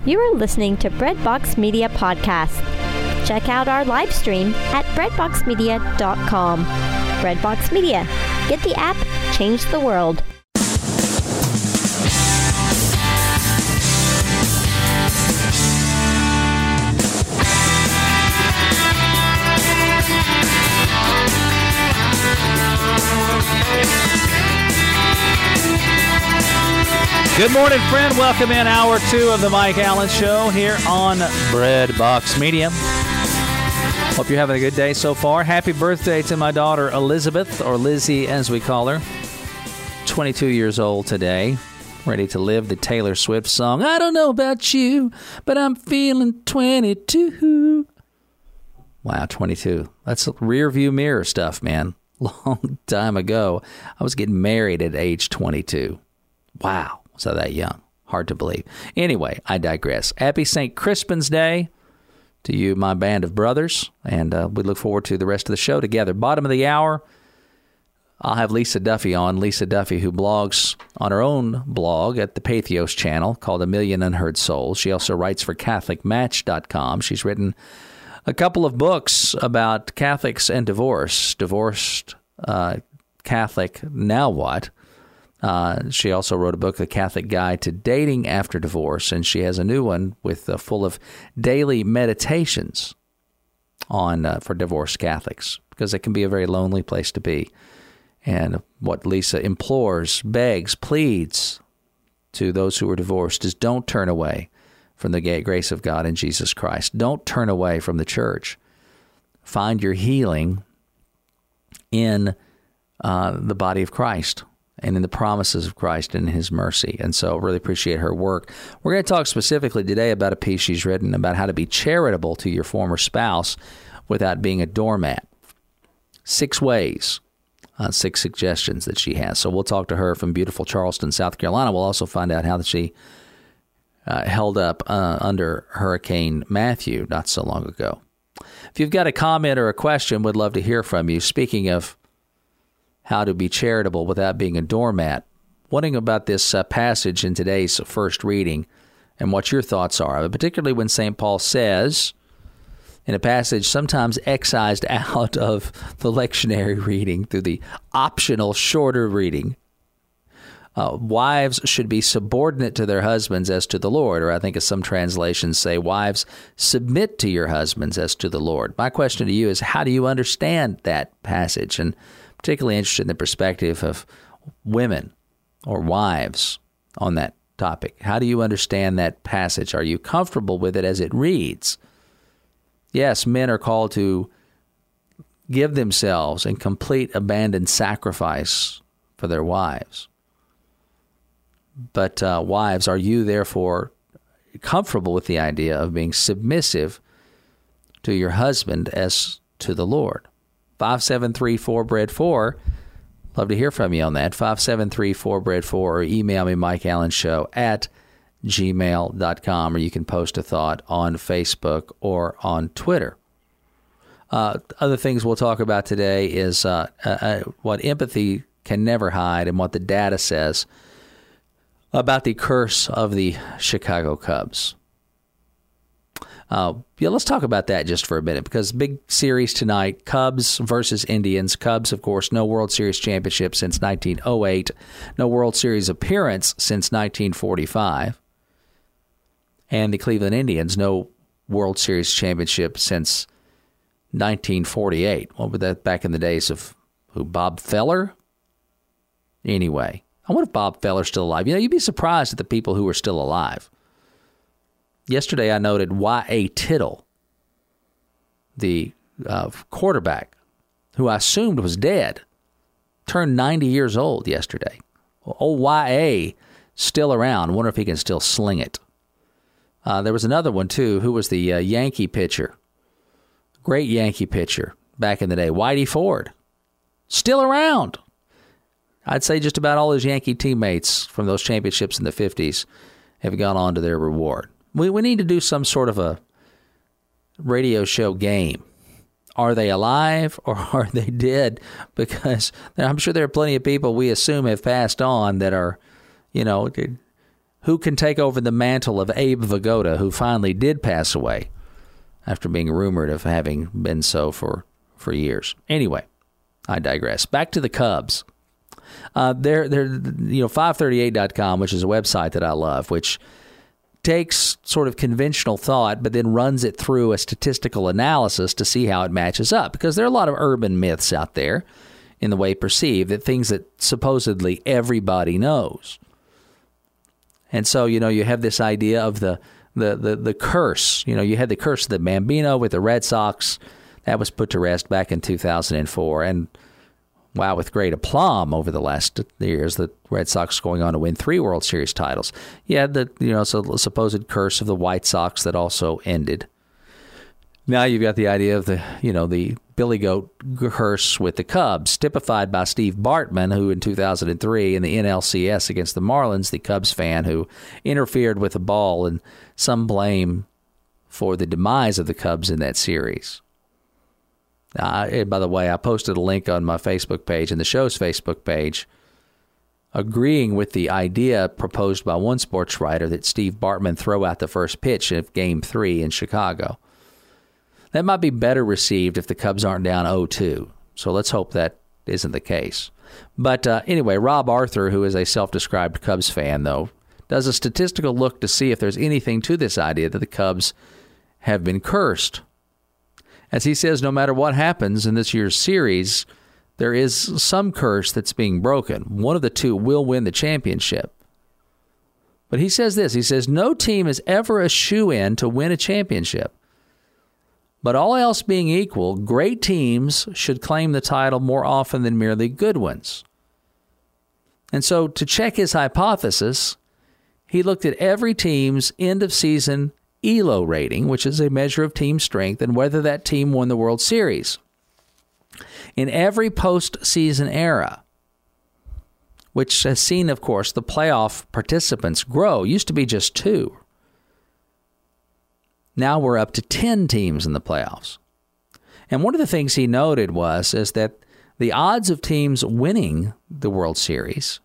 You are listening to Breadbox Media Podcast. Check out our live stream at breadboxmedia.com. Breadbox Media. Get the app, change the world. Good morning, friend. Welcome in hour 2 of the Mike Allen Show here on Breadbox Media. Hope you're having a good day so far. Happy birthday to my daughter Elizabeth, or Lizzie as we call her. 22 years old today. Ready to live the Taylor Swift song. I don't know about you, but I'm feeling 22. Wow, 22. That's rear view mirror stuff, man. Long time ago. I was getting married at age 22. Wow. So that young. Hard to believe. Anyway, I digress. Happy St. Crispin's Day to you, my band of brothers. And we look forward to the rest of the show together. Bottom of the hour, I'll have Lisa Duffy on. Lisa Duffy, who blogs on her own blog at the Pathos channel called A Million Unheard Souls. She also writes for CatholicMatch.com. She's written a couple of books about Catholics and divorce. Divorced Catholic, now what? She also wrote a book, The Catholic Guide to Dating After Divorce, and she has a new one with full of daily meditations on for divorced Catholics, because it can be a very lonely place to be. And what Lisa implores, begs, pleads to those who are divorced is don't turn away from the grace of God in Jesus Christ. Don't turn away from the church. Find your healing in the body of Christ and in the promises of Christ and His mercy. And so really appreciate her work. We're going to talk specifically today about a piece she's written about how to be charitable to your former spouse without being a doormat. 6 ways, 6 suggestions that she has. So we'll talk to her from beautiful Charleston, South Carolina. We'll also find out how she held up under Hurricane Matthew not so long ago. If you've got a comment or a question, we'd love to hear from you. Speaking of how to be charitable without being a doormat, wondering about this passage in today's first reading and what your thoughts are of it, particularly when St. Paul says in a passage sometimes excised out of the lectionary reading through the optional shorter reading, wives should be subordinate to their husbands as to the Lord, or I think as some translations say, wives submit to your husbands as to the Lord. My question to you is, how do you understand that passage? And particularly interested in the perspective of women or wives on that topic. How do you understand that passage? Are you comfortable with it as it reads? Yes, men are called to give themselves in complete abandoned sacrifice for their wives. But wives, are you therefore comfortable with the idea of being submissive to your husband as to the Lord? 573-4BREAD4. Love to hear from you on that. 573-4BREAD4, or email me, mikeallenshow@gmail.com, or you can post a thought on Facebook or on Twitter. Other things we'll talk about today is what empathy can never hide and what the data says about the curse of the Chicago Cubs. Let's talk about that just for a minute, because big series tonight, Cubs versus Indians. Cubs, of course, no World Series championship since 1908, no World Series appearance since 1945. And the Cleveland Indians, no World Series championship since 1948. What was that, back in the days of who, Bob Feller? Anyway, I wonder if Bob Feller's still alive. You know, you'd be surprised at the people who are still alive. Yesterday, I noted Y.A. Tittle, the quarterback, who I assumed was dead, turned 90 years old yesterday. Old Y.A. still around. I wonder if he can still sling it. There was another one, too, who was the Yankee pitcher. Great Yankee pitcher back in the day, Whitey Ford. Still around. I'd say just about all his Yankee teammates from those championships in the 50s have gone on to their reward. We need to do some sort of a radio show game. Are they alive or are they dead? Because I'm sure there are plenty of people we assume have passed on that are, you know, who can take over the mantle of Abe Vigoda, who finally did pass away after being rumored of having been so for years. Anyway, I digress. Back to the Cubs. They're 538.com, which is a website that I love, which takes sort of conventional thought, but then runs it through a statistical analysis to see how it matches up. Because there are a lot of urban myths out there in the way perceived, that things that supposedly everybody knows. And so, you have this idea of the curse. You had the curse of the Bambino with the Red Sox. That was put to rest back in 2004. And wow, with great aplomb over the last years, the Red Sox going on to win 3 World Series titles. You had the supposed curse of the White Sox that also ended. Now you've got the idea of the Billy Goat curse with the Cubs, typified by Steve Bartman, who in 2003 in the NLCS against the Marlins, the Cubs fan who interfered with the ball, and some blame for the demise of the Cubs in that series. By the way, I posted a link on my Facebook page and the show's Facebook page agreeing with the idea proposed by one sports writer that Steve Bartman throw out the first pitch of Game 3 in Chicago. That might be better received if the Cubs aren't down 0-2, so let's hope that isn't the case. But anyway, Rob Arthur, who is a self-described Cubs fan, though, does a statistical look to see if there's anything to this idea that the Cubs have been cursed. As he says, no matter what happens in this year's series, there is some curse that's being broken. One of the two will win the championship. But he says this, he says, no team is ever a shoo-in to win a championship. But all else being equal, great teams should claim the title more often than merely good ones. And so to check his hypothesis, he looked at every team's end-of-season ELO rating, which is a measure of team strength, and whether that team won the World Series. In every postseason era, which has seen, of course, the playoff participants grow, used to be just 2. Now we're up to 10 teams in the playoffs. And one of the things he noted is that the odds of teams winning the World Series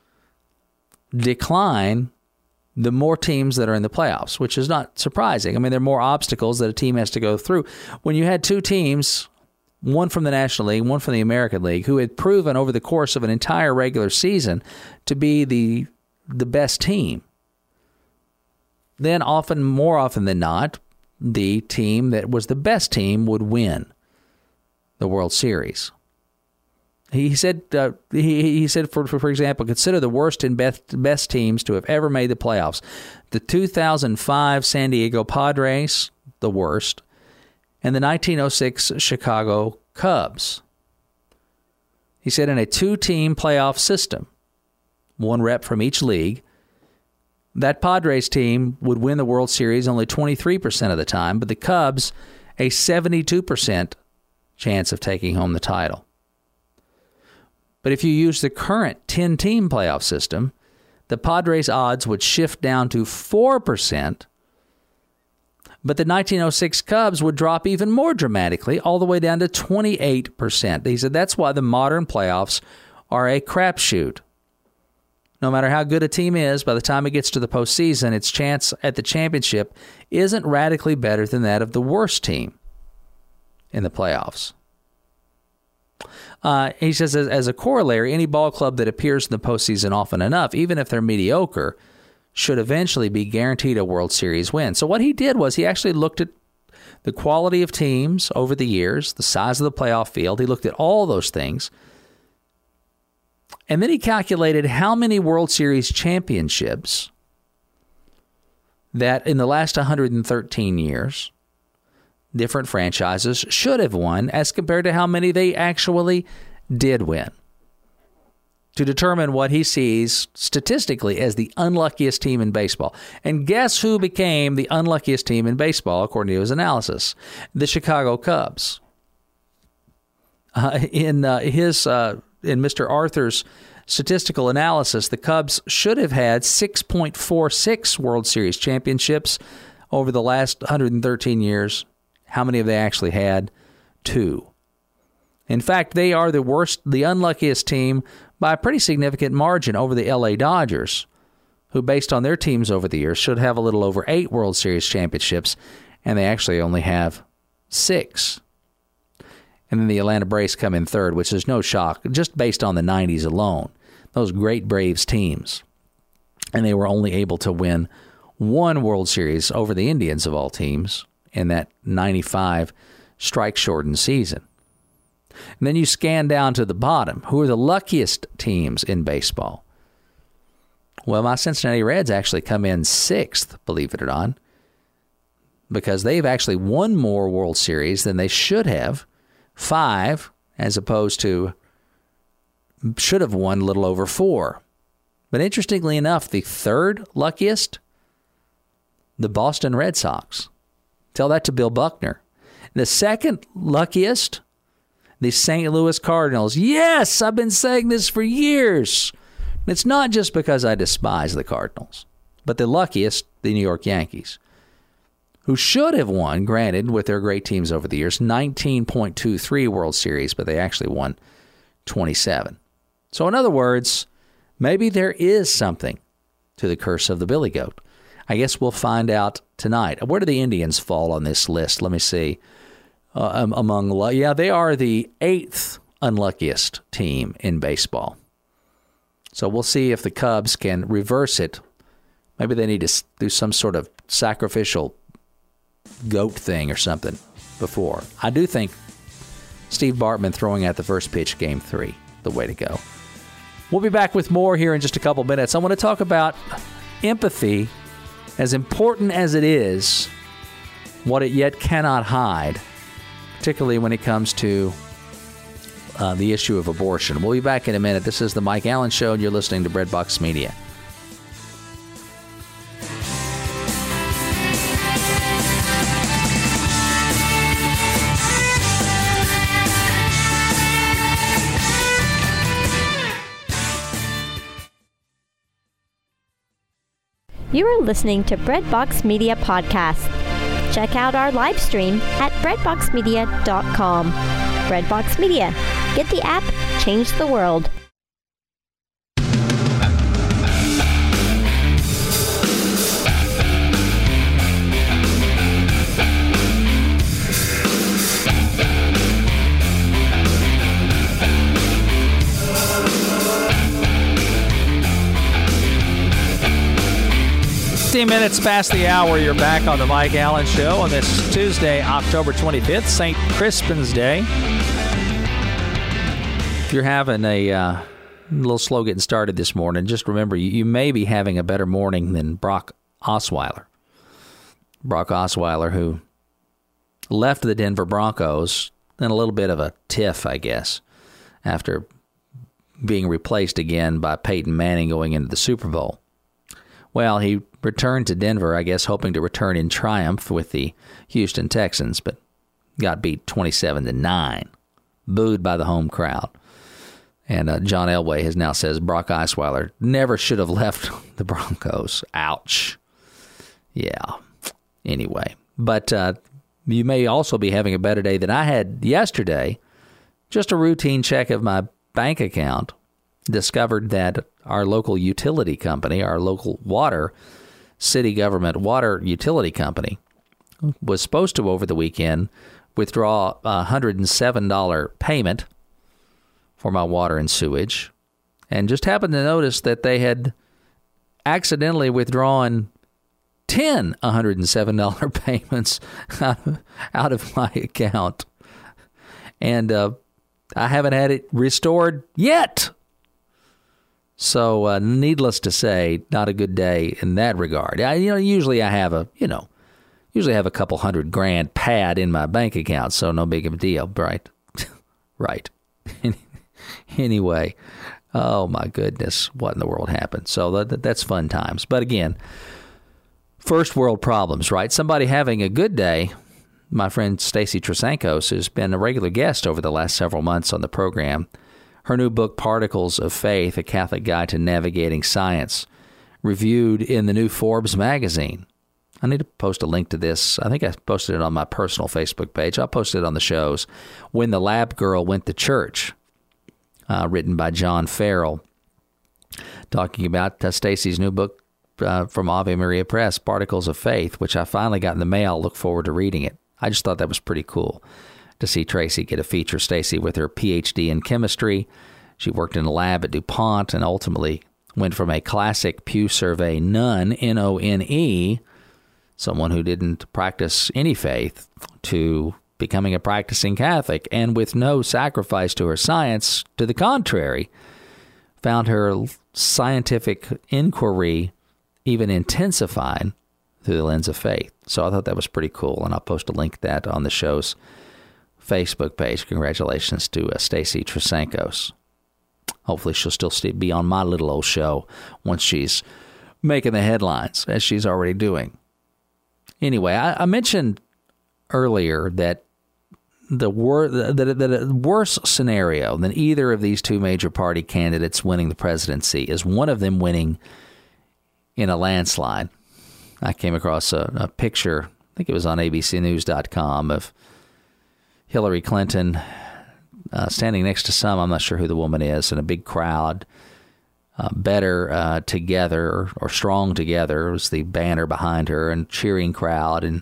decline the more teams that are in the playoffs, which is not surprising. I mean, there are more obstacles that a team has to go through. When you had 2 teams, one from the National League, one from the American League, who had proven over the course of an entire regular season to be the best team, then more often than not, the team that was the best team would win the World Series. He said, for example, consider the worst and best teams to have ever made the playoffs. The 2005 San Diego Padres, the worst, and the 1906 Chicago Cubs. He said in a 2-team playoff system, 1 rep from each league, that Padres team would win the World Series only 23% of the time, but the Cubs, a 72% chance of taking home the title. But if you use the current 10-team playoff system, the Padres' odds would shift down to 4%, but the 1906 Cubs would drop even more dramatically, all the way down to 28%. He said that's why the modern playoffs are a crapshoot. No matter how good a team is, by the time it gets to the postseason, its chance at the championship isn't radically better than that of the worst team in the playoffs. He says, as a corollary, any ball club that appears in the postseason often enough, even if they're mediocre, should eventually be guaranteed a World Series win. So what he did was he actually looked at the quality of teams over the years, the size of the playoff field. He looked at all those things. And then he calculated how many World Series championships that in the last 113 years different franchises should have won as compared to how many they actually did win, to determine what he sees statistically as the unluckiest team in baseball. And guess who became the unluckiest team in baseball, according to his analysis? The Chicago Cubs. In Mr. Arthur's statistical analysis, the Cubs should have had 6.46 World Series championships over the last 113 years. How many have they actually had? 2. In fact, they are the unluckiest team by a pretty significant margin over the LA Dodgers, who, based on their teams over the years, should have a little over 8 World Series championships, and they actually only have 6. And then the Atlanta Braves come in third, which is no shock, just based on the 90s alone. Those great Braves teams. And they were only able to win 1 World Series over the Indians of all teams in that 95 strike-shortened season. And then you scan down to the bottom. Who are the luckiest teams in baseball? Well, my Cincinnati Reds actually come in 6th, believe it or not, because they've actually won more World Series than they should have, 5, as opposed to should have won a little over 4. But interestingly enough, the 3rd luckiest, the Boston Red Sox. Tell that to Bill Buckner. The 2nd luckiest, the St. Louis Cardinals. Yes, I've been saying this for years. It's not just because I despise the Cardinals, but the luckiest, the New York Yankees, who should have won, granted, with their great teams over the years, 19.23 World Series, but they actually won 27. So in other words, maybe there is something to the curse of the Billy Goat. I guess we'll find out tonight. Where do the Indians fall on this list? Let me see. They are the 8th unluckiest team in baseball. So we'll see if the Cubs can reverse it. Maybe they need to do some sort of sacrificial goat thing or something before. I do think Steve Bartman throwing out the first pitch, Game 3, the way to go. We'll be back with more here in just a couple minutes. I want to talk about empathy, as important as it is, what it yet cannot hide, particularly when it comes to the issue of abortion. We'll be back in a minute. This is the Mike Allen Show, and you're listening to Breadbox Media. You are listening to Breadbox Media Podcast. Check out our live stream at breadboxmedia.com. Breadbox Media. Get the app, change the world. Minutes past the hour, you're back on the Mike Allen Show on this Tuesday, October 25th, St. Crispin's Day. If you're having a little slow getting started this morning, just remember you may be having a better morning than Brock Osweiler. Brock Osweiler, who left the Denver Broncos in a little bit of a tiff, I guess, after being replaced again by Peyton Manning going into the Super Bowl. Well, he returned to Denver, I guess, hoping to return in triumph with the Houston Texans, but got beat 27-9, booed by the home crowd. And John Elway has now says Brock Osweiler never should have left the Broncos. Ouch. Yeah. Anyway, but you may also be having a better day than I had yesterday. Just a routine check of my bank account discovered that our local utility company, our local city government water utility company, was supposed to, over the weekend, withdraw a $107 payment for my water and sewage, and just happened to notice that they had accidentally withdrawn 10 $107 payments out of my account. And I haven't had it restored yet. So, needless to say, not a good day in that regard. Usually I have a couple $100,000 pad in my bank account, so no big of a deal, right? Right. Anyway, oh my goodness, what in the world happened? So that's fun times. But again, first world problems, right? Somebody having a good day. My friend Stacy Trasankos has been a regular guest over the last several months on the program. Her new book, Particles of Faith, A Catholic Guide to Navigating Science, reviewed in the new Forbes magazine. I need to post a link to this. I think I posted it on my personal Facebook page. I'll post it on the shows. When the Lab Girl Went to Church, written by John Farrell, talking about Stacy's new book, from Ave Maria Press, Particles of Faith, which I finally got in the mail. Look forward to reading it. I just thought that was pretty cool to see Tracy get a feature. Stacy with her PhD in chemistry. She worked in a lab at DuPont and ultimately went from a classic Pew Survey nun, N-O-N-E, someone who didn't practice any faith, to becoming a practicing Catholic, and with no sacrifice to her science. To the contrary, found her scientific inquiry even intensified through the lens of faith. So I thought that was pretty cool, and I'll post a link to that on the show's Facebook page. Congratulations to Stacy Trasankos. Hopefully she'll still be on my little old show once she's making the headlines, as she's already doing. Anyway, I mentioned earlier that the worst scenario than either of these two major party candidates winning the presidency is one of them winning in a landslide. I came across a picture, I think it was on abcnews.com, of Hillary Clinton standing next to I'm not sure who the woman is, in a big crowd. Better Together, or Strong Together was the banner behind her, and cheering crowd. And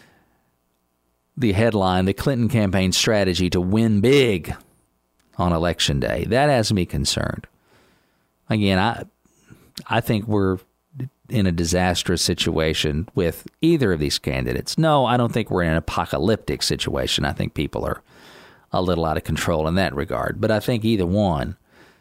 the headline, the Clinton campaign strategy to win big on Election Day. That has me concerned. Again, I think we're in a disastrous situation with either of these candidates. No, I don't think we're in an apocalyptic situation. I think people are a little out of control in that regard. But I think either one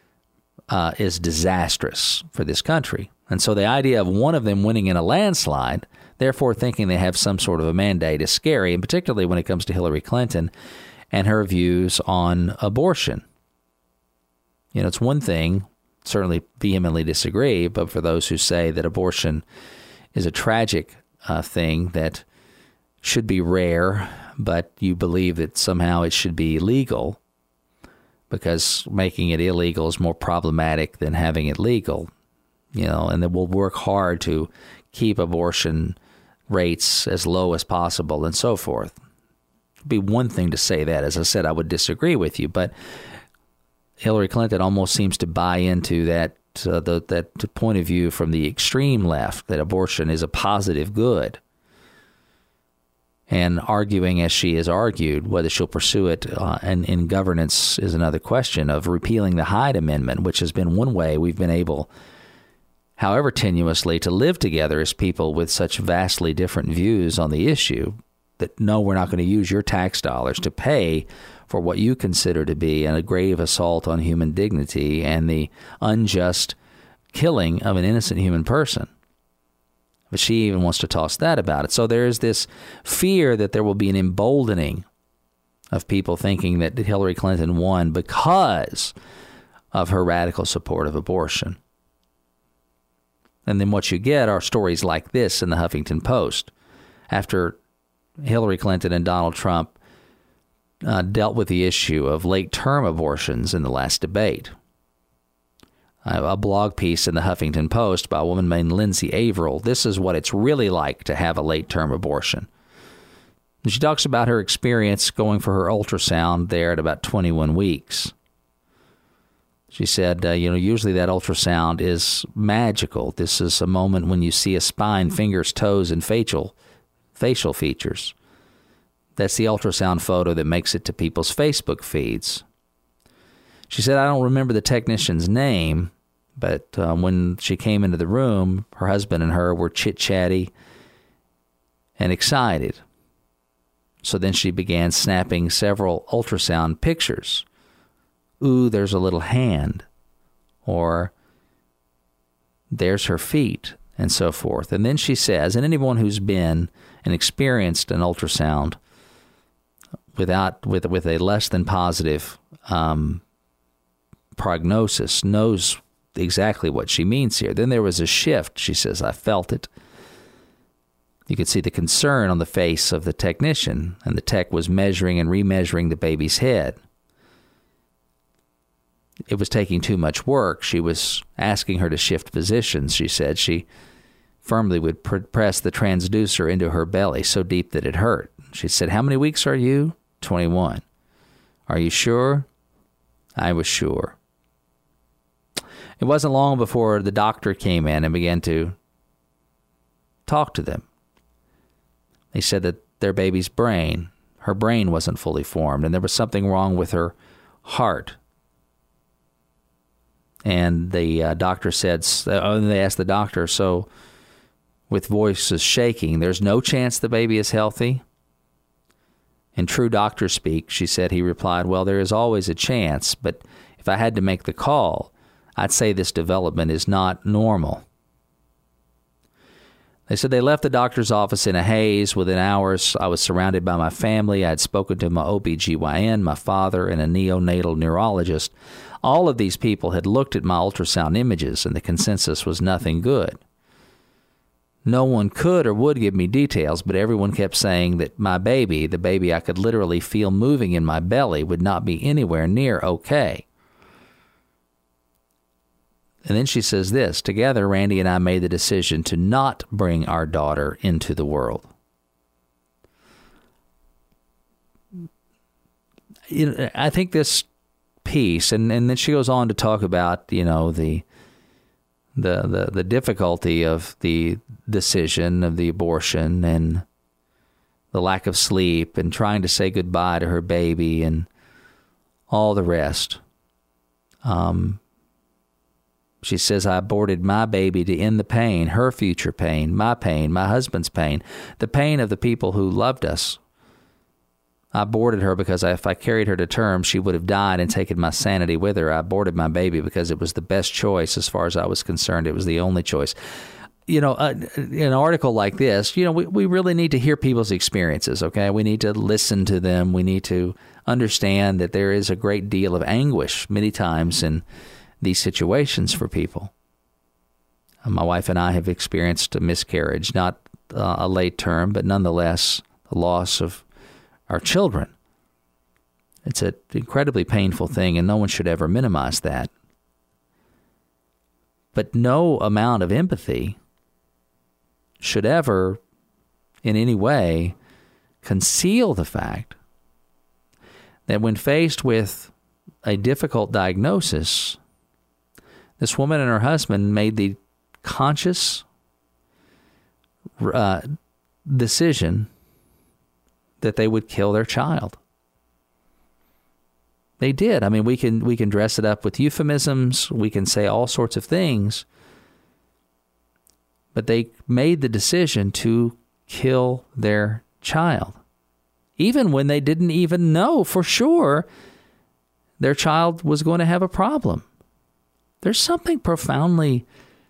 is disastrous for this country. And so the idea of one of them winning in a landslide, therefore thinking they have some sort of a mandate, is scary, and particularly when it comes to Hillary Clinton and her views on abortion. You know, it's one thing, certainly vehemently disagree, but for those who say that abortion is a tragic thing that should be rare, but you believe that somehow it should be legal because making it illegal is more problematic than having it legal, you know, and that we'll work hard to keep abortion rates as low as possible and so forth. It'd be one thing to say that. As I said, I would disagree with you, but Hillary Clinton almost seems to buy into that point of view from the extreme left, that abortion is a positive good. And arguing as she has argued, whether she'll pursue it and in governance is another question, of repealing the Hyde Amendment, which has been one way we've been able, however tenuously, to live together as people with such vastly different views on the issue, that no, we're not going to use your tax dollars to pay for what you consider to be a grave assault on human dignity and the unjust killing of an innocent human person. But she even wants to toss that about it. So there is this fear that there will be an emboldening of people thinking that Hillary Clinton won because of her radical support of abortion. And then what you get are stories like this in the Huffington Post. After Hillary Clinton and Donald Trump dealt with the issue of late-term abortions in the last debate. A blog piece in the Huffington Post by a woman named Lindsay Averill. This is what it's really like to have a late-term abortion. And she talks about her experience going for her ultrasound there at about 21 weeks. She said, usually that ultrasound is magical. This is a moment when you see a spine, fingers, toes, and facial features. That's the ultrasound photo that makes it to people's Facebook feeds. She said, I don't remember the technician's name, but when she came into the room, her husband and her were chit-chatty and excited. So then she began snapping several ultrasound pictures. Ooh, there's a little hand, or there's her feet, and so forth. And then she says, and anyone who's been and experienced an ultrasound with a less than positive prognosis knows exactly what she means here. Then there was a shift. She says, I felt it. You could see the concern on the face of the technician, and the tech was measuring and remeasuring the baby's head. It was taking too much work. She was asking her to shift positions. She said she firmly would press the transducer into her belly so deep that it hurt. She said, how many weeks are you? 21. Are you sure? I was sure. It wasn't long before the doctor came in and began to talk to them. They said that their baby's brain, her brain wasn't fully formed, and there was something wrong with her heart. And the doctor said, they asked the doctor, so with voices shaking, there's no chance the baby is healthy? In true doctor speak, she said, he replied, well, there is always a chance, but if I had to make the call, I'd say this development is not normal. They said they left the doctor's office in a haze. Within hours, I was surrounded by my family. I had spoken to my OBGYN, my father, and a neonatal neurologist. All of these people had looked at my ultrasound images, and the consensus was nothing good. No one could or would give me details, but everyone kept saying that my baby, the baby I could literally feel moving in my belly, would not be anywhere near okay. And then she says this, together, Randy and I made the decision to not bring our daughter into the world. I think this piece, and then she goes on to talk about, the difficulty of the decision of the abortion and the lack of sleep and trying to say goodbye to her baby and all the rest. She says, I aborted my baby to end the pain, her future pain, my husband's pain, the pain of the people who loved us. I aborted her because if I carried her to term, she would have died and taken my sanity with her. I aborted my baby because it was the best choice as far as I was concerned. It was the only choice. An article like this, we really need to hear people's experiences, okay? We need to listen to them. We need to understand that there is a great deal of anguish many times in these situations for people. My wife and I have experienced a miscarriage, not a late term, but nonetheless the loss of our children. It's an incredibly painful thing, and no one should ever minimize that. But no amount of empathy should ever, in any way, conceal the fact that when faced with a difficult diagnosis, this woman and her husband made the conscious decision that they would kill their child. They did. I mean, we can dress it up with euphemisms. We can say all sorts of things. But they made the decision to kill their child, even when they didn't even know for sure their child was going to have a problem. There's something profoundly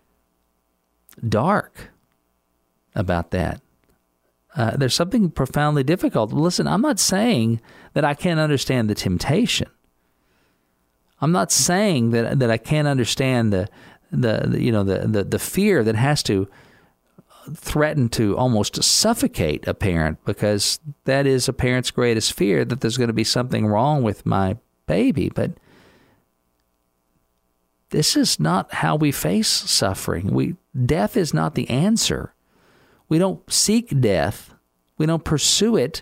dark about that. There's something profoundly difficult. Listen, I'm not saying that I can't understand the temptation. I'm not saying that I can't understand the fear that has to threaten to almost suffocate a parent, because that is a parent's greatest fear, that there's going to be something wrong with my baby. But this is not how we face suffering. Death is not the answer. We don't seek death. We don't pursue it.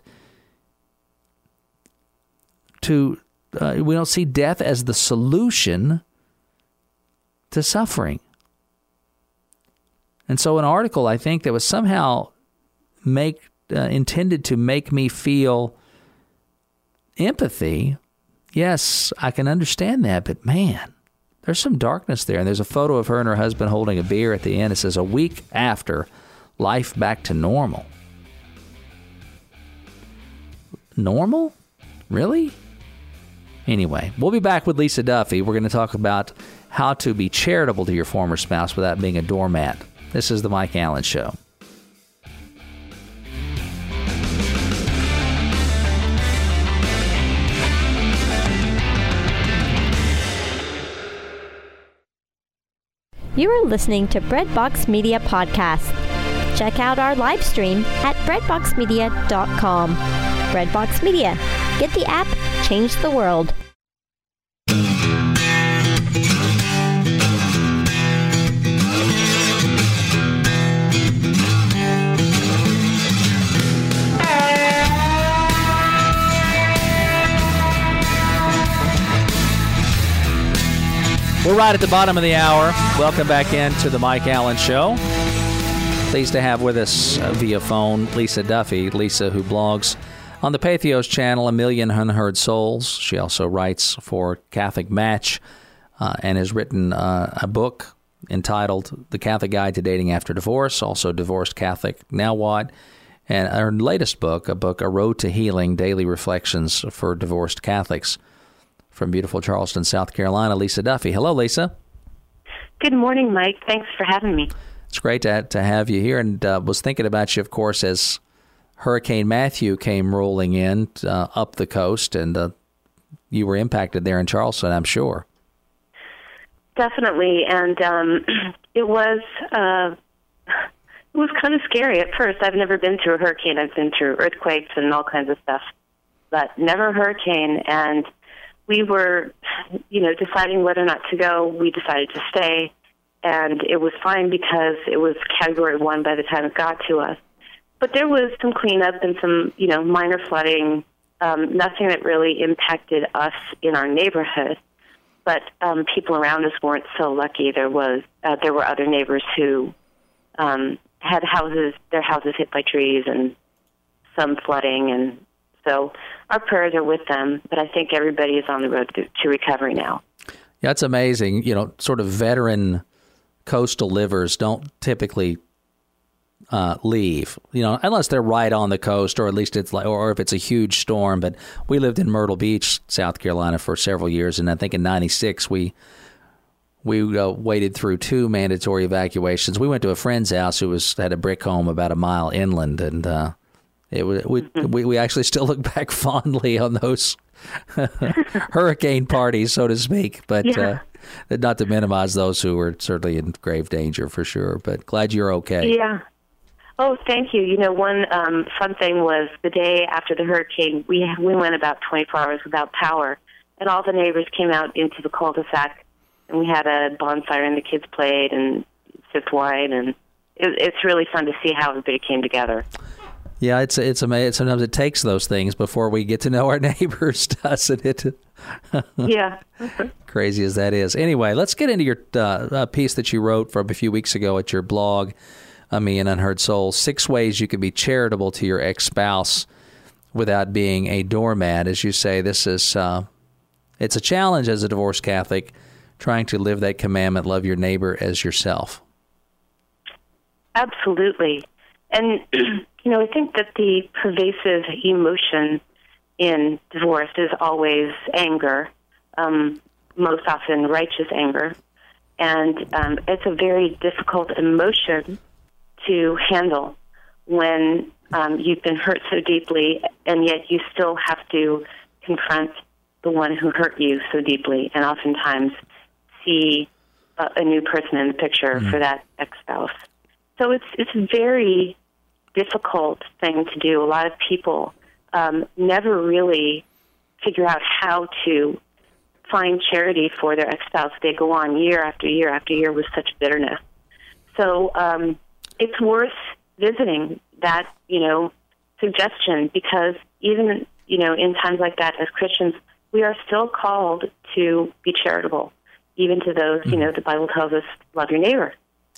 We don't see death as the solution to suffering. And so an article, I think, that was somehow intended to make me feel empathy, yes, I can understand that, but man, there's some darkness there. And there's a photo of her and her husband holding a beer at the end. It says, a week after, life back to normal. Normal? Really? Anyway, we'll be back with Lisa Duffy. We're going to talk about how to be charitable to your former spouse without being a doormat. This is The Mike Allen Show. You are listening to Breadbox Media Podcast. Check out our live stream at breadboxmedia.com. Breadbox Media. Get the app, change the world. We're right at the bottom of the hour. Welcome back into the Mike Allen Show. Pleased to have with us via phone Lisa Duffy. Lisa, who blogs on the Pathos channel, A Million Unheard Souls. She also writes for Catholic Match and has written a book entitled The Catholic Guide to Dating After Divorce, also Divorced Catholic, Now What? And her latest book, A Road to Healing, Daily Reflections for Divorced Catholics. From beautiful Charleston, South Carolina, Lisa Duffy. Hello, Lisa. Good morning, Mike. Thanks for having me. It's great to have you here, and was thinking about you, of course, as Hurricane Matthew came rolling in up the coast, and you were impacted there in Charleston, I'm sure. Definitely, and it was kind of scary at first. I've never been through a hurricane. I've been through earthquakes and all kinds of stuff, but never a hurricane. And we were, deciding whether or not to go. We decided to stay, and it was fine because it was Category 1 by the time it got to us. But there was some cleanup and some, minor flooding, nothing that really impacted us in our neighborhood. But people around us weren't so lucky. There were other neighbors who had their houses hit by trees and some flooding, and so our prayers are with them. But I think everybody is on the road to recovery now. Yeah, it's amazing. Sort of veteran coastal livers don't typically leave, unless they're right on the coast, or at least it's or if it's a huge storm. But we lived in Myrtle Beach, South Carolina, for several years, and I think in '96 we waded through 2 mandatory evacuations. We went to a friend's house who had a brick home about a mile inland, and we actually still look back fondly on those hurricane parties, so to speak. But not to minimize those who were certainly in grave danger for sure. But glad you're okay. Yeah. Oh, thank you. One fun thing was the day after the hurricane, we went about 24 hours without power, and all the neighbors came out into the cul-de-sac, and we had a bonfire, and the kids played and sipped wine, and it's really fun to see how everybody came together. Yeah, it's amazing. Sometimes it takes those things before we get to know our neighbors, doesn't it? Yeah. Crazy as that is. Anyway, let's get into your piece that you wrote from a few weeks ago at your blog, A Million Unheard Souls. 6 ways you can be charitable to your ex-spouse without being a doormat. As you say, this is it's a challenge as a divorced Catholic, trying to live that commandment, love your neighbor as yourself. Absolutely. And, I think that the pervasive emotion in divorce is always anger, most often righteous anger. And it's a very difficult emotion to handle when you've been hurt so deeply, and yet you still have to confront the one who hurt you so deeply, and oftentimes see a new person in the picture for that ex-spouse. So it's a very difficult thing to do. A lot of people never really figure out how to find charity for their ex-spouse. They go on year after year after year with such bitterness. So it's worth visiting that, suggestion, because even, in times like that, as Christians, we are still called to be charitable, even to those, the Bible tells us, love your neighbor.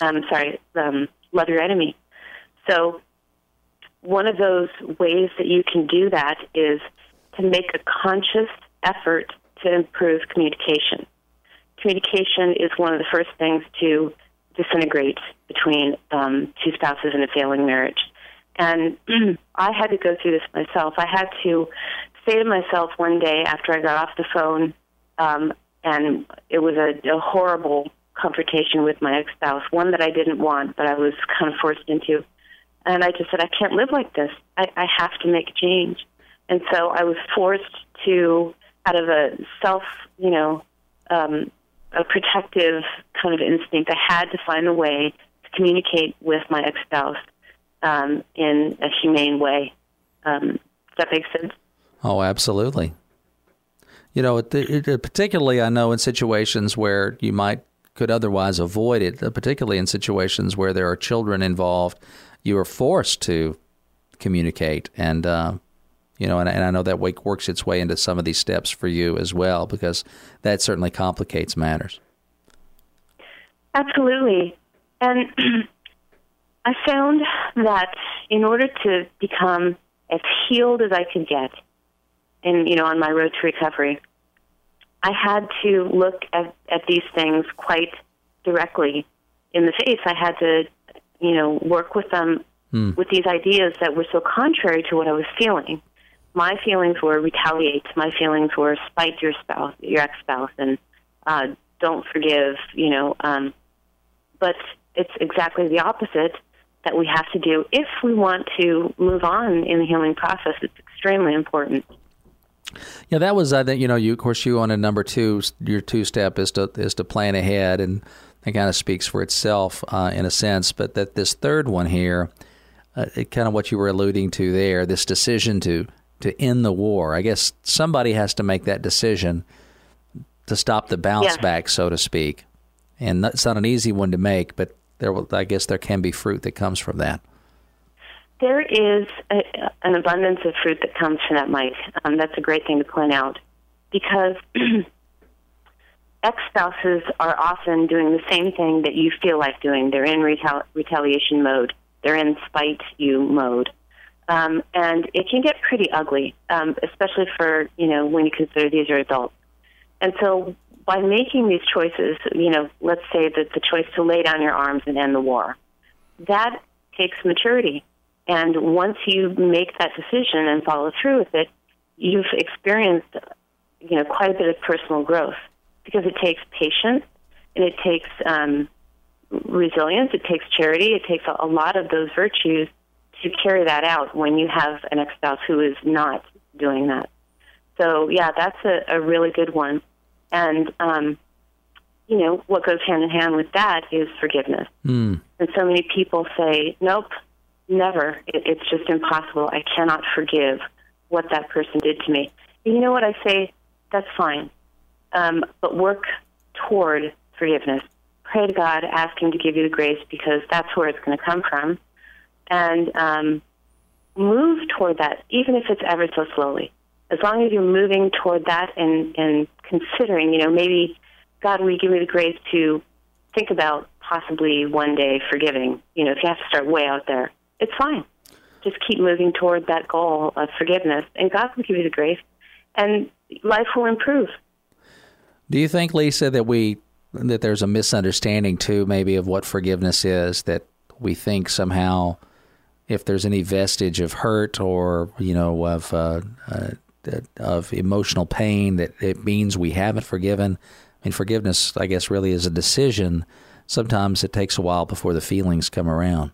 Love your enemy. So one of those ways that you can do that is to make a conscious effort to improve communication. Communication is one of the first things to disintegrate between 2 spouses in a failing marriage. And I had to go through this myself. I had to say to myself one day after I got off the phone, and it was a horrible confrontation with my ex-spouse, one that I didn't want, but I was kind of forced into. And I just said, I can't live like this. I have to make a change. And so I was forced to, out of a a protective kind of instinct, I had to find a way to communicate with my ex-spouse in a humane way. Does that make sense? Oh, absolutely. Particularly I know in situations where you could otherwise avoid it, particularly in situations where there are children involved, you are forced to communicate. And, and I know that works its way into some of these steps for you as well, because that certainly complicates matters. Absolutely. And I found that in order to become as healed as I could get, and on my road to recovery, I had to look at these things quite directly in the face. I had to, work with them with these ideas that were so contrary to what I was feeling. My feelings were retaliate. My feelings were spite your ex-spouse, and don't forgive. But it's exactly the opposite that we have to do if we want to move on in the healing process. It's extremely important. Yeah, that was you on a number 2. Your 2-step is to plan ahead, and it kind of speaks for itself in a sense. But that this third one here, kind of what you were alluding to there, this decision to end the war. I guess somebody has to make that decision to stop the bounce back, so to speak. And it's not an easy one to make, but I guess there can be fruit that comes from that. There is an abundance of fruit that comes from that, Mike. That's a great thing to point out, because ex-spouses are often doing the same thing that you feel like doing. They're in retaliation mode. They're in spite you mode. And it can get pretty ugly, especially for, when you consider these are adults. And so by making these choices, let's say that the choice to lay down your arms and end the war, that takes maturity. And once you make that decision and follow through with it, you've experienced, quite a bit of personal growth, because it takes patience and it takes resilience, it takes charity, it takes a lot of those virtues to carry that out when you have an ex-spouse who is not doing that. So, yeah, that's a really good one. And, what goes hand in hand with that is forgiveness. And so many people say, nope, never. It's just impossible. I cannot forgive what that person did to me. And you know what I say? That's fine. But work toward forgiveness. Pray to God, ask Him to give you the grace, because that's where it's going to come from. And move toward that, even if it's ever so slowly. As long as you're moving toward that and considering, maybe, God, will you give me the grace to think about possibly one day forgiving? If you have to start way out there, it's fine. Just keep moving toward that goal of forgiveness, and God will give you the grace, and life will improve. Do you think, Lisa, that there's a misunderstanding, too, maybe of what forgiveness is, that we think somehow if there's any vestige of hurt or, of emotional pain, that it means we haven't forgiven? I mean, forgiveness, I guess, really is a decision. Sometimes it takes a while before the feelings come around.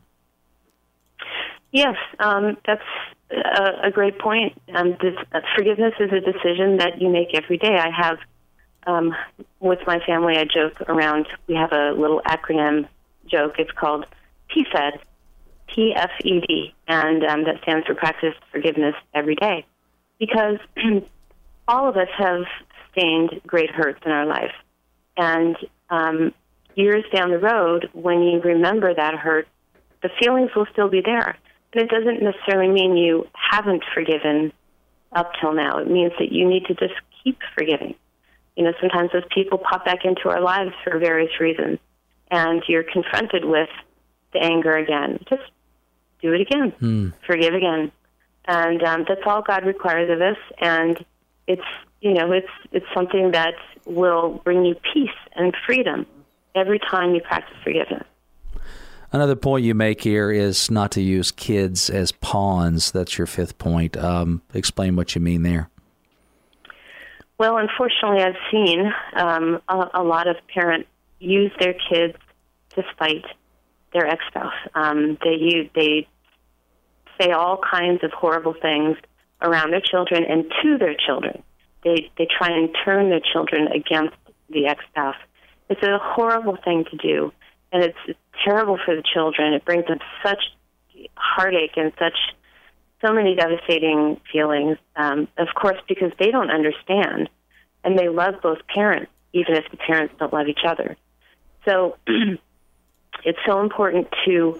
Yes, that's a great point. Forgiveness is a decision that you make every day. I have, with my family, I joke around, we have a little acronym joke. It's called PFED, P-F-E-D, and that stands for Practice Forgiveness Every Day. Because all of us have sustained great hurts in our life. And years down the road, when you remember that hurt, the feelings will still be there. But it doesn't necessarily mean you haven't forgiven up till now. It means that you need to just keep forgiving. Sometimes those people pop back into our lives for various reasons, and you're confronted with the anger again. Just do it again. Forgive again. And that's all God requires of us. And it's something that will bring you peace and freedom every time you practice forgiveness. Another point you make here is not to use kids as pawns. That's your 5th point. Explain what you mean there. Well, unfortunately, I've seen a lot of parents use their kids to spite their ex-spouse. They say all kinds of horrible things around their children and to their children. They try and turn their children against the ex-spouse. It's a horrible thing to do, and it's terrible for the children. It brings them such heartache and so many devastating feelings, of course, because they don't understand, and they love both parents, even if the parents don't love each other. So it's so important to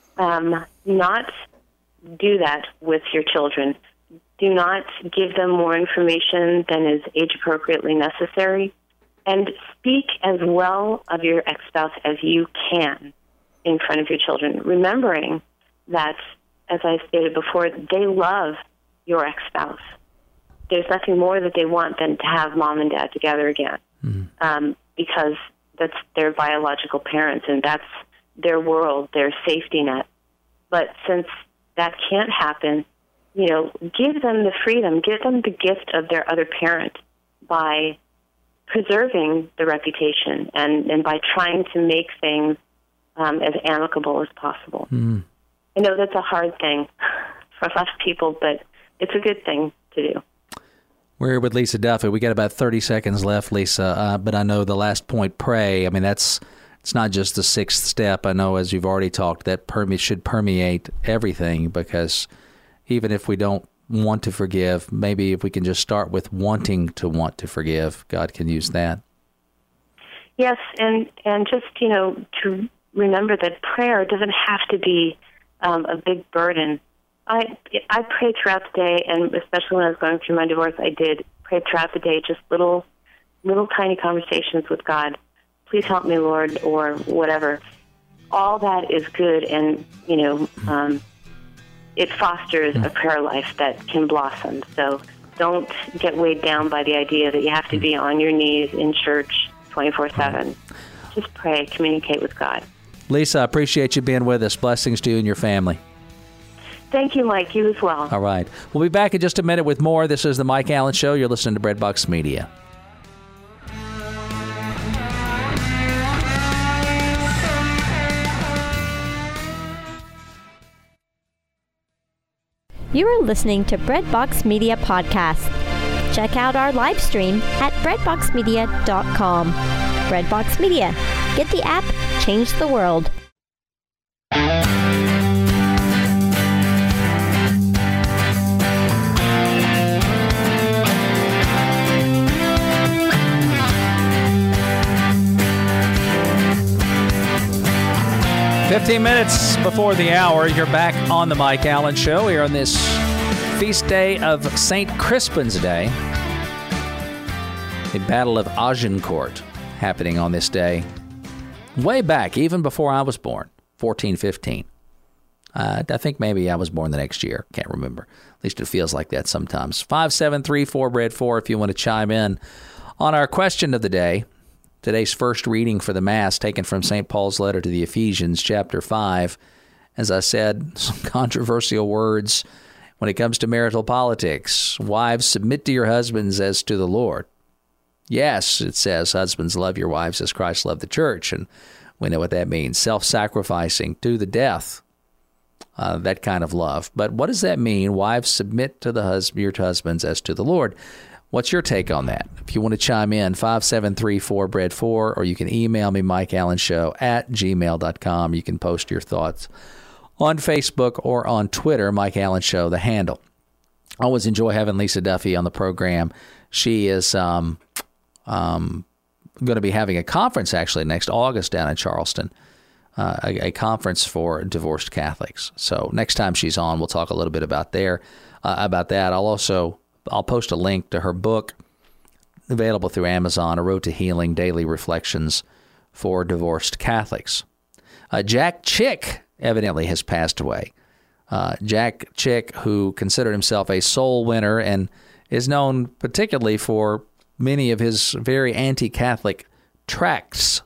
not do that with your children. Do not give them more information than is age-appropriately necessary, and speak as well of your ex-spouse as you can. in front of your children, remembering that, as I stated before, they love your ex-spouse. There's nothing more that they want than to have mom and dad together again, because that's their biological parents, and that's their world, their safety net. But since that can't happen, give them the freedom, give them the gift of their other parent by preserving the reputation and by trying to make things as amicable as possible. I know that's a hard thing for a lot of people, but it's a good thing to do. We're here with Lisa Duffy. We got about 30 seconds left, Lisa, but I know the last point, pray. I mean, it's not just the sixth step. I know, as you've already talked, that should permeate everything, because even if we don't want to forgive, maybe if we can just start with wanting to want to forgive, God can use that. Yes, and just, to remember that prayer doesn't have to be a big burden. I prayed throughout the day, and especially when I was going through my divorce, I did pray throughout the day, just little tiny conversations with God. Please help me, Lord, or whatever. All that is good, and, it fosters a prayer life that can blossom. So don't get weighed down by the idea that you have to be on your knees in church 24/7. Just pray, communicate with God. Lisa, I appreciate you being with us. Blessings to you and your family. Thank you, Mike. You as well. All right. We'll be back in just a minute with more. This is the Mike Allen Show. You're listening to Breadbox Media. You are listening to Breadbox Media Podcast. Check out our live stream at breadboxmedia.com. Breadbox Media. Get the app, change the world. "15 minutes before the hour, you're back on the Mike Allen Show here on this feast day of St. Crispin's Day. The Battle of Agincourt happening on this day. Way back, even before I was born, 1415. I think maybe I was born the next year. Can't remember. At least it feels like that sometimes. 573-4BREAD4 if you want to chime in on our question of the day. Today's first reading for the Mass, taken from St. Paul's letter to the Ephesians, chapter 5. As I said, some controversial words when it comes to marital politics. Wives, submit to your husbands as to the Lord. Yes, it says, husbands, love your wives as Christ loved the church. And we know what that means. Self-sacrificing to the death. That kind of love. But what does that mean? Wives, submit to your husbands as to the Lord. What's your take on that? If you want to chime in, 573-4BREAD4, or you can email me, mikeallenshow@gmail.com. You can post your thoughts on Facebook or on Twitter, Mike Allen Show, the handle. I always enjoy having Lisa Duffy on the program. She is going to be having a conference, actually, next August down in Charleston, a conference for divorced Catholics. So next time she's on, we'll talk a little bit about that. I'll post a link to her book, available through Amazon, A Road to Healing, Daily Reflections for Divorced Catholics. Jack Chick evidently has passed away. Jack Chick, who considered himself a soul winner and is known particularly for many of his very anti-Catholic tracts,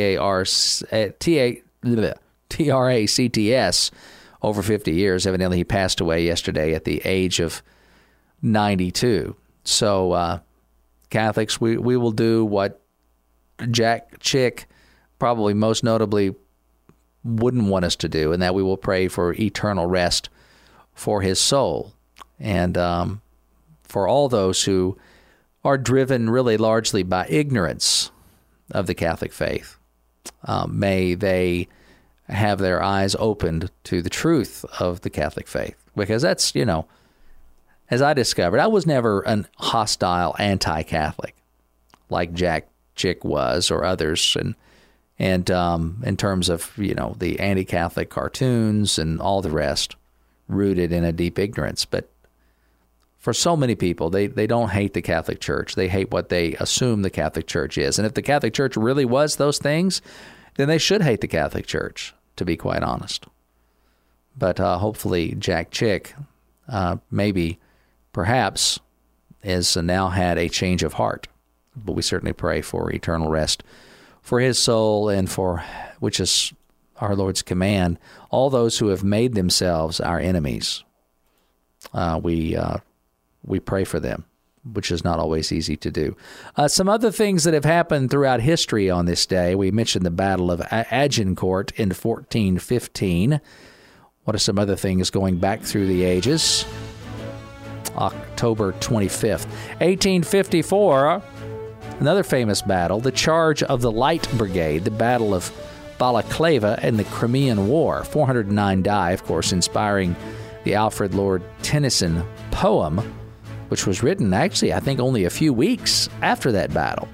TRACTS, over 50 years. Evidently, he passed away yesterday at the age of 92. So Catholics, we will do what Jack Chick probably most notably wouldn't want us to do, and that we will pray for eternal rest for his soul. And for all those who are driven really largely by ignorance of the Catholic faith, may they have their eyes opened to the truth of the Catholic faith. Because that's, as I discovered, I was never an hostile anti-Catholic like Jack Chick was, or others, and in terms of the anti-Catholic cartoons and all the rest, rooted in a deep ignorance. But for so many people, they don't hate the Catholic Church. They hate what they assume the Catholic Church is. And if the Catholic Church really was those things, then they should hate the Catholic Church. to be quite honest. But hopefully Jack Chick, perhaps, has now had a change of heart. But we certainly pray for eternal rest for his soul and for, which is our Lord's command, all those who have made themselves our enemies. We pray for them, which is not always easy to do. Some other things that have happened throughout history on this day. We mentioned the Battle of Agincourt in 1415. What are some other things going back through the ages? October 25th. 1854, another famous battle, the Charge of the Light Brigade, the Battle of Balaclava in the Crimean War. 409 die, of course, inspiring the Alfred Lord Tennyson poem, which was written, actually, I think only a few weeks after that battle.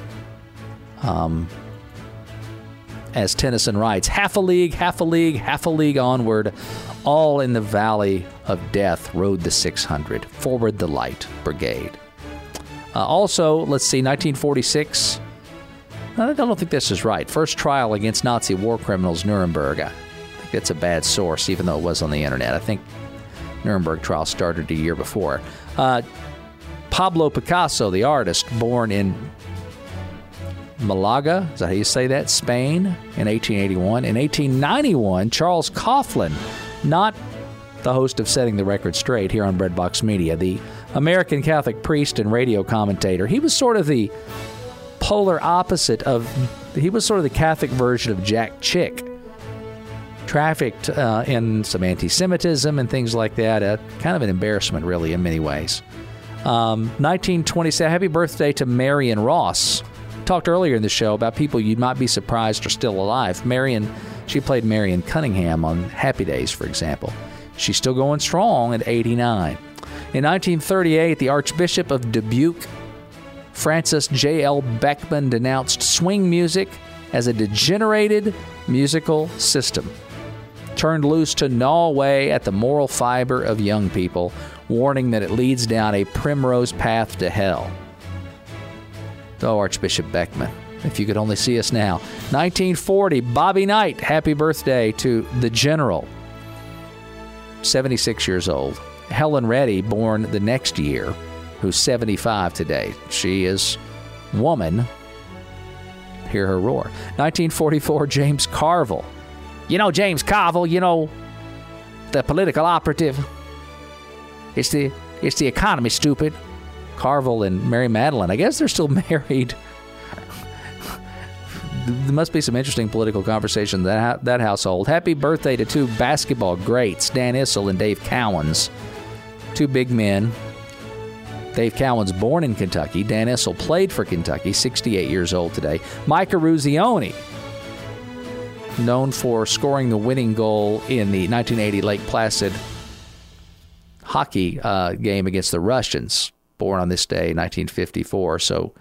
As Tennyson writes, half a league, half a league, half a league onward, all in the valley of death rode the 600, forward the Light Brigade. Also, let's see, 1946, I don't think this is right. First trial against Nazi war criminals, Nuremberg. I think that's a bad source, even though it was on the internet. I think Nuremberg trial started a year before. Pablo Picasso, the artist, born in Malaga, is that how you say that? Spain, in 1881. In 1891, Charles Coughlin, not the host of Setting the Record Straight here on Breadbox Media, the American Catholic priest and radio commentator. He was sort of the polar opposite he was sort of the Catholic version of Jack Chick. Trafficked in some anti-Semitism and things like that. Kind of an embarrassment, really, in many ways. 1927, happy birthday to Marion Ross. Talked earlier in the show about people you might be surprised are still alive. She played Marion Cunningham on Happy Days, for example. She's still going strong at 89. In 1938, the Archbishop of Dubuque, Francis J.L. Beckman, denounced swing music as a degenerated musical system, turned loose to gnaw away at the moral fiber of young people, warning that it leads down a primrose path to hell. Oh, Archbishop Beckman, if you could only see us now. 1940, Bobby Knight, happy birthday to the General, 76 years old. Helen Reddy, born the next year, who's 75 today. She is woman. Hear her roar. 1944, James Carville. You know James Carville, the political operative. It's the economy, stupid. Carville and Mary Madeline, I guess they're still married. There must be some interesting political conversation in that household. Happy birthday to two basketball greats, Dan Issel and Dave Cowens. Two big men. Dave Cowens, born in Kentucky. Dan Issel played for Kentucky, 68 years old today. Mike Eruzione, known for scoring the winning goal in the 1980 Lake Placid hockey game against the Russians, born on this day, 1954, so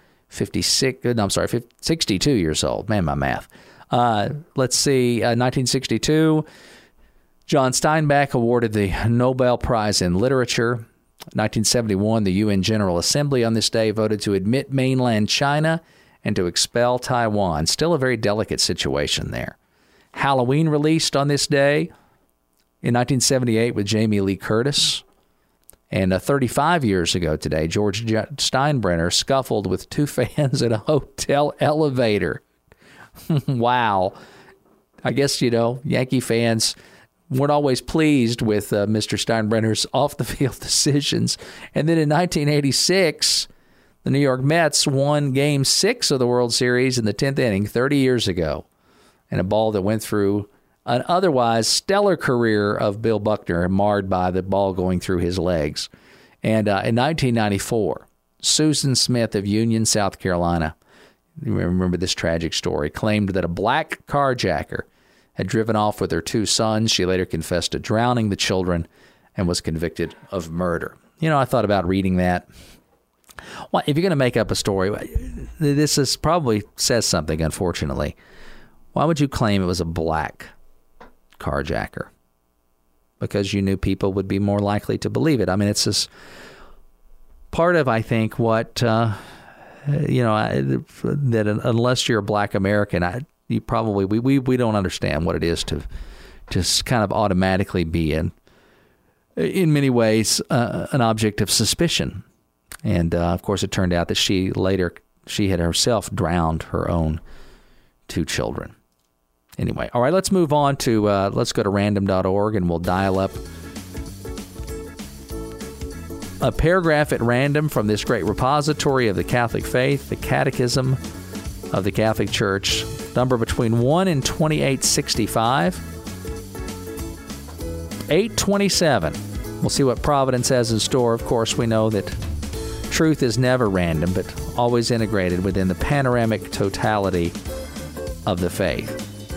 62 years old. Man, my math. Let's see, 1962, John Steinbeck awarded the Nobel Prize in Literature. 1971, the UN General Assembly on this day voted to admit mainland China and to expel Taiwan. Still a very delicate situation there. Halloween released on this day in 1978 with Jamie Lee Curtis. And 35 years ago today, George Steinbrenner scuffled with two fans in a hotel elevator. Wow. I guess, Yankee fans weren't always pleased with Mr. Steinbrenner's off-the-field decisions. And then in 1986, the New York Mets won Game 6 of the World Series in the 10th inning 30 years ago. And a ball that went through an otherwise stellar career of Bill Buckner, marred by the ball going through his legs. And in 1994, Susan Smith of Union, South Carolina, you remember this tragic story, claimed that a black carjacker had driven off with her two sons. She later confessed to drowning the children and was convicted of murder. I thought about reading that. Well, if you're going to make up a story, this probably says something, unfortunately. Why would you claim it was a black carjacker? Because you knew people would be more likely to believe it. I mean, it's just part of, I think, what, that unless you're a black American, you probably we don't understand what it is to just kind of automatically be in many ways an object of suspicion. And of course, it turned out that she had herself drowned her own 2 children. Anyway, all right, let's move on to let's go to random.org, and we'll dial up a paragraph at random from this great repository of the Catholic faith, the Catechism of the Catholic Church, number between 1 and 2865, 827. We'll see what Providence has in store. Of course, we know that truth is never random, but always integrated within the panoramic totality of the faith.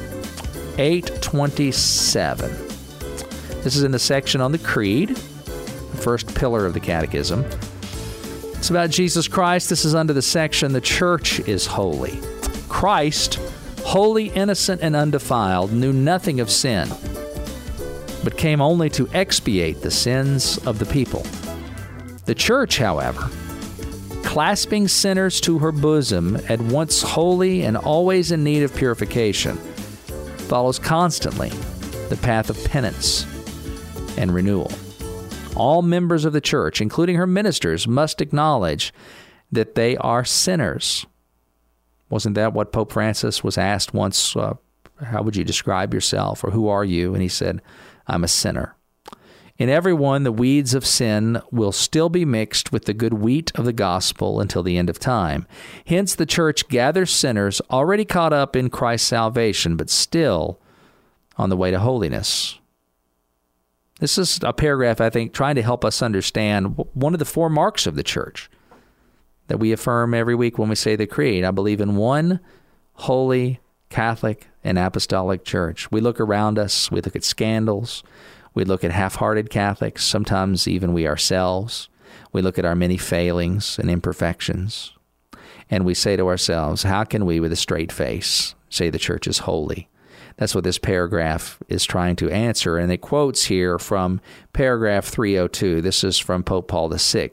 827. This is in the section on the Creed, the first pillar of the Catechism. It's about Jesus Christ. This is under the section, The Church is Holy. Christ, holy, innocent, and undefiled, knew nothing of sin, but came only to expiate the sins of the people. The Church, however, clasping sinners to her bosom, at once holy and always in need of purification, follows constantly the path of penance and renewal. All members of the Church, including her ministers, must acknowledge that they are sinners. Wasn't that what Pope Francis was asked once? How would you describe yourself, or who are you? And he said, I'm a sinner. In everyone, the weeds of sin will still be mixed with the good wheat of the gospel until the end of time. Hence, the Church gathers sinners already caught up in Christ's salvation, but still on the way to holiness. This is a paragraph, I think, trying to help us understand one of the 4 marks of the Church that we affirm every week when we say the Creed. I believe in one holy, Catholic, and Apostolic Church. We look around us, we look at scandals, we look at half-hearted Catholics, sometimes even we ourselves. We look at our many failings and imperfections, and we say to ourselves, how can we, with a straight face, say the Church is holy? That's what this paragraph is trying to answer, and it quotes here from paragraph 302. This is from Pope Paul VI.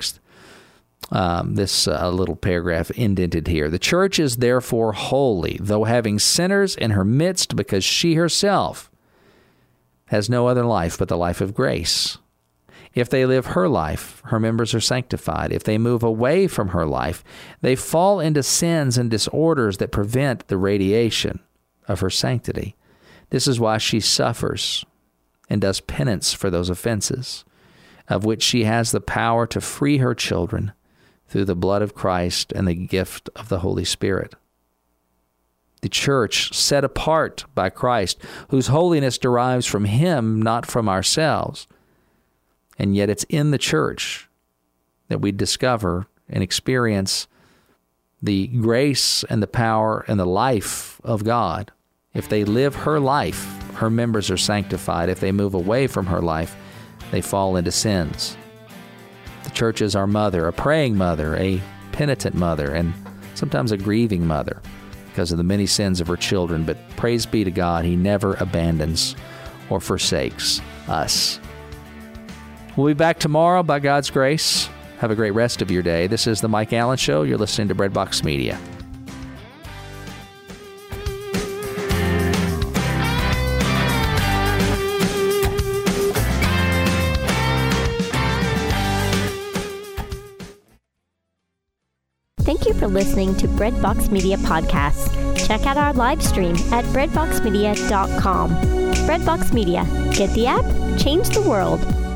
This little paragraph indented here. The Church is therefore holy, though having sinners in her midst, because she herself has no other life but the life of grace. If they live her life, her members are sanctified. If they move away from her life, they fall into sins and disorders that prevent the radiation of her sanctity. This is why she suffers and does penance for those offenses, of which she has the power to free her children through the blood of Christ and the gift of the Holy Spirit. The Church, set apart by Christ, whose holiness derives from Him, not from ourselves. And yet it's in the Church that we discover and experience the grace and the power and the life of God. If they live her life, her members are sanctified. If they move away from her life, they fall into sins. The Church is our mother, a praying mother, a penitent mother, and sometimes a grieving mother because of the many sins of her children. But praise be to God, He never abandons or forsakes us. We'll be back tomorrow by God's grace. Have a great rest of your day. This is The Mike Allen Show. You're listening to Breadbox Media. Thank you for listening to Breadbox Media Podcasts. Check out our live stream at breadboxmedia.com. Breadbox Media. Get the app, change the world.